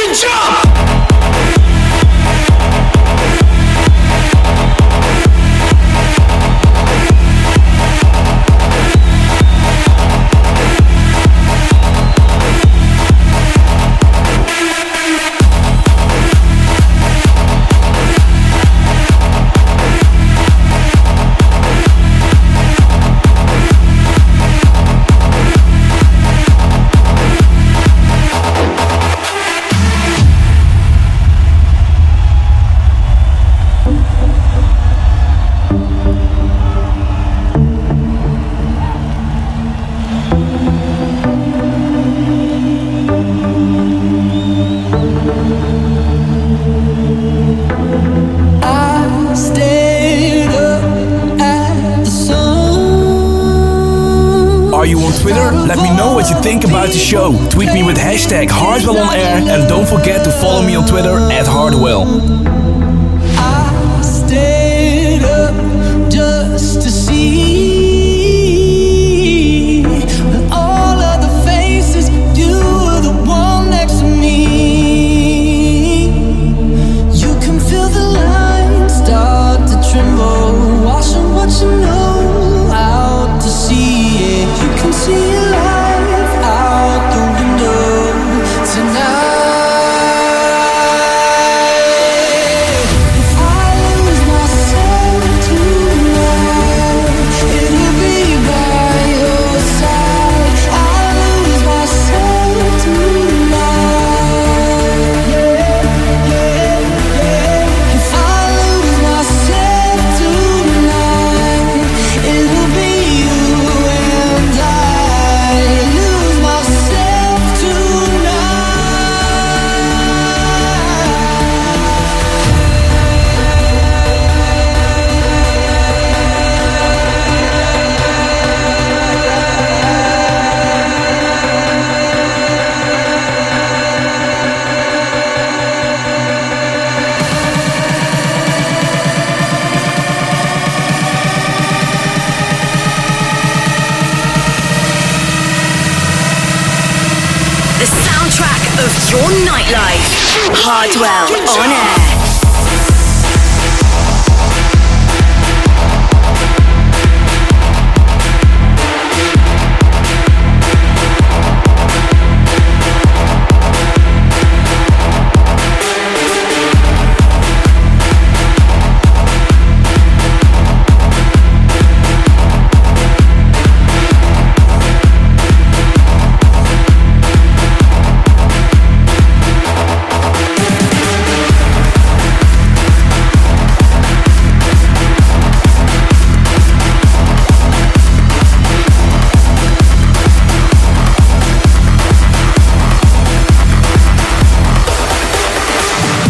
Think about the show. Tweet me with hashtag HardwellOnAir and don't forget to follow me on Twitter @Hardwell. I stayed up just to see all of the faces. You were the one next to me. You can feel the lines start to tremble, washing what you know out to sea. You can see it live out the window tonight. Your nightlife. Hardwell on air.